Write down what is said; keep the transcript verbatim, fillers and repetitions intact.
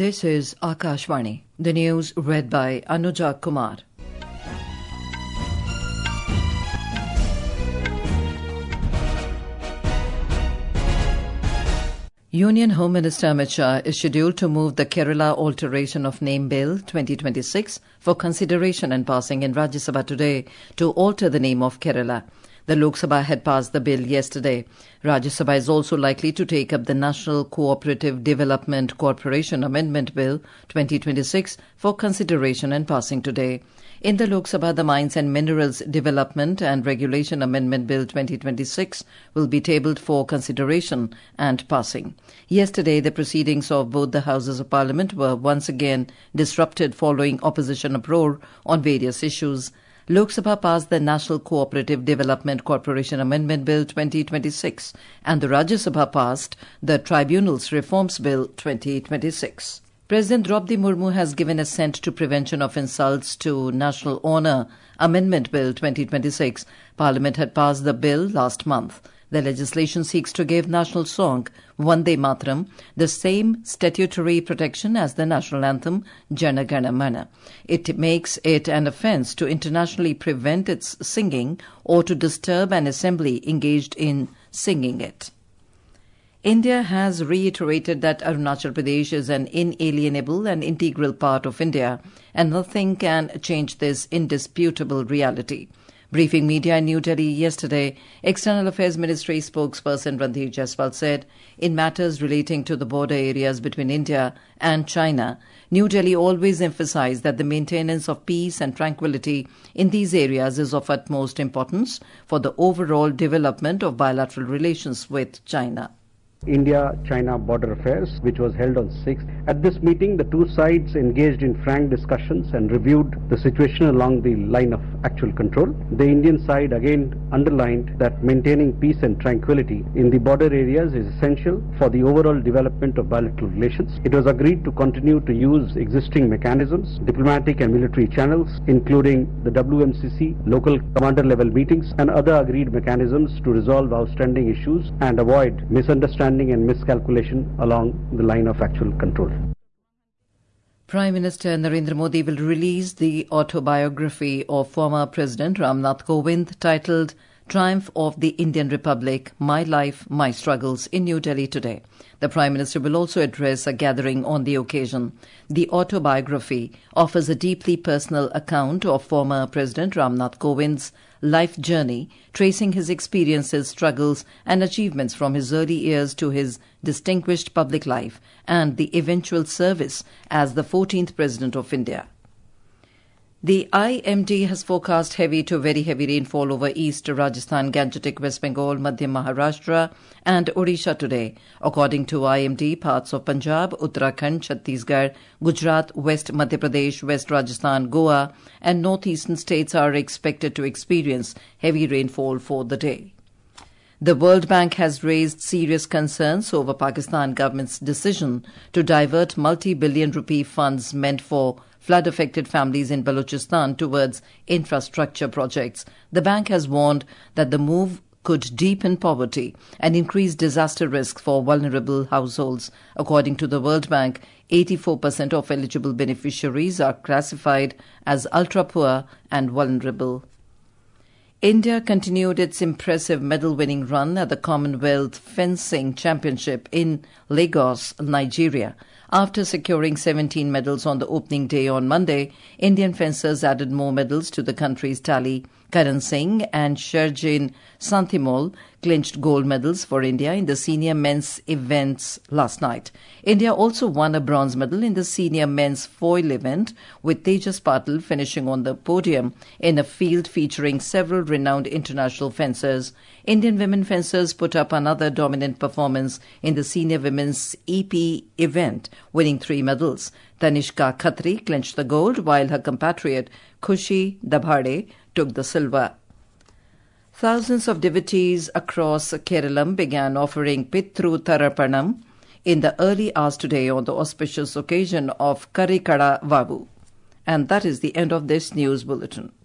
This is Akashvani. The news read by Anuja Kumar. Union Home Minister Amit Shah is scheduled to move the Kerala Alteration of Name Bill twenty twenty-six for consideration and passing in Rajya Sabha today to alter the name of Kerala. The Lok Sabha had passed the bill yesterday. Rajya Sabha is also likely to take up the National Cooperative Development Corporation Amendment Bill twenty twenty-six for consideration and passing today. In the Lok Sabha, the Mines and Minerals Development and Regulation Amendment Bill twenty twenty-six will be tabled for consideration and passing. Yesterday, the proceedings of both the Houses of Parliament were once again disrupted following opposition uproar on various issues. Lok Sabha passed the National Cooperative Development Corporation Amendment Bill twenty twenty-six and the Rajya Sabha passed the Tribunals Reforms Bill twenty twenty-six. President Draupadi Murmu has given assent to Prevention of Insults to National Honour Amendment Bill twenty twenty-six. Parliament had passed the bill last month. The legislation seeks to give national song Vande Mataram the same statutory protection as the national anthem Jana Gana Mana. It makes it an offence to internationally prevent its singing or to disturb an assembly engaged in singing it. India has reiterated that Arunachal Pradesh is an inalienable and integral part of India, and nothing can change this indisputable reality. Briefing media in New Delhi yesterday, External Affairs Ministry spokesperson Randhir Jaiswal said, in matters relating to the border areas between India and China, New Delhi always emphasized that the maintenance of peace and tranquility in these areas is of utmost importance for the overall development of bilateral relations with China. India-China Border Affairs, which was held on sixth. At this meeting, the two sides engaged in frank discussions and reviewed the situation along the line of actual control. The Indian side again underlined that maintaining peace and tranquility in the border areas is essential for the overall development of bilateral relations. It was agreed to continue to use existing mechanisms, diplomatic and military channels, including the W M C C, local commander level meetings, and other agreed mechanisms to resolve outstanding issues and avoid misunderstanding and miscalculation along the line of actual control. Prime Minister Narendra Modi will release the autobiography of former President Ramnath Kovind titled Triumph of the Indian Republic, My Life, My Struggles in New Delhi today. The Prime Minister will also address a gathering on the occasion. The autobiography offers a deeply personal account of former President Ramnath Kovind's life journey, tracing his experiences, struggles and achievements from his early years to his distinguished public life and the eventual service as the fourteenth President of India. The I M D has forecast heavy to very heavy rainfall over East Rajasthan, Gangetic West Bengal, Madhya Maharashtra and Odisha today. According to I M D, parts of Punjab, Uttarakhand, Chhattisgarh, Gujarat, West Madhya Pradesh, West Rajasthan, Goa and northeastern states are expected to experience heavy rainfall for the day. The World Bank has raised serious concerns over Pakistan government's decision to divert multi-billion rupee funds meant for flood-affected families in Balochistan towards infrastructure projects. The bank has warned that the move could deepen poverty and increase disaster risk for vulnerable households. According to the World Bank, eighty-four percent of eligible beneficiaries are classified as ultra-poor and vulnerable. India continued its impressive medal-winning run at the Commonwealth Fencing Championship in Lagos, Nigeria. After securing seventeen medals on the opening day on Monday, Indian fencers added more medals to the country's tally. Karan Singh and Sharjin Santhimol clinched gold medals for India in the senior men's events last night. India also won a bronze medal in the senior men's foil event, with Tejas Patil finishing on the podium in a field featuring several renowned international fencers. Indian women fencers put up another dominant performance in the senior women's E P event, winning three medals. Tanishka Khatri clinched the gold, while her compatriot Khushi Dabhade took the silver. Thousands of devotees across Kerala began offering Pitru Tarapanam in the early hours today on the auspicious occasion of Karikada Vavu. And that is the end of this news bulletin.